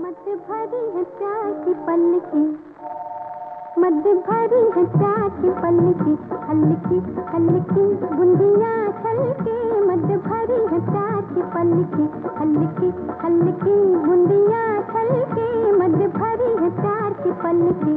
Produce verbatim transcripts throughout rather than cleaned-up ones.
मत भरी है प्यार की पलकी, मत भरी है प्यार की पलकी, हल्की हल्की बूंदियाँ छलके। मत भरी है प्यार की पलकी, हल्की हल्की बूंदियाँ छलके। मत भरी है प्यार की पलकी।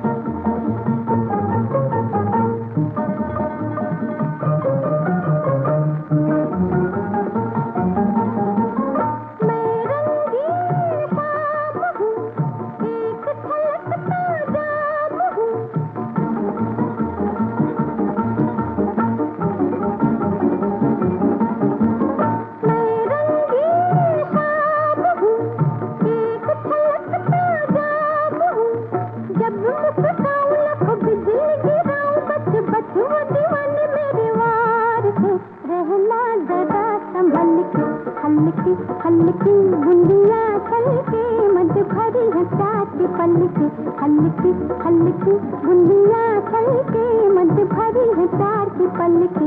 हल्की हल्की बूंदियाँ छलके। मत भरी है प्यार की पलकी, हल्की हल्की बूंदियाँ छलके। मत भरी है प्यार की पलकी।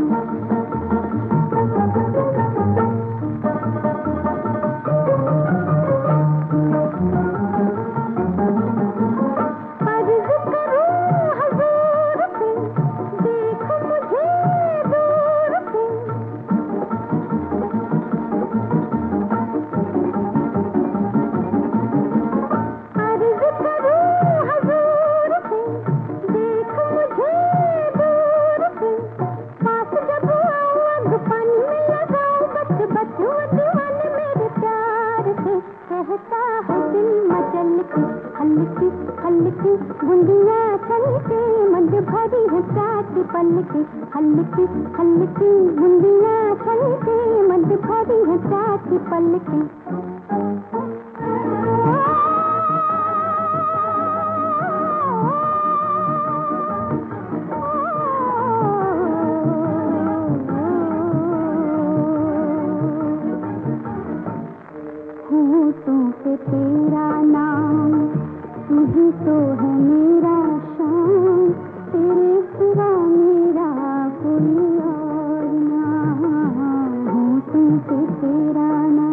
कहता है दिल मचल के, हल्की हल्की बूंदियाँ छलके। मत भरी है प्यार की पलकी, हल्की हल्की बूंदियाँ छलके। मत भरी है प्यार की पलकी। होठों पे तेरा नाम, तू ही तो है मेरा शाम। तेरे सिवा मेरा कोई और ना। होठों पे तेरा नाम।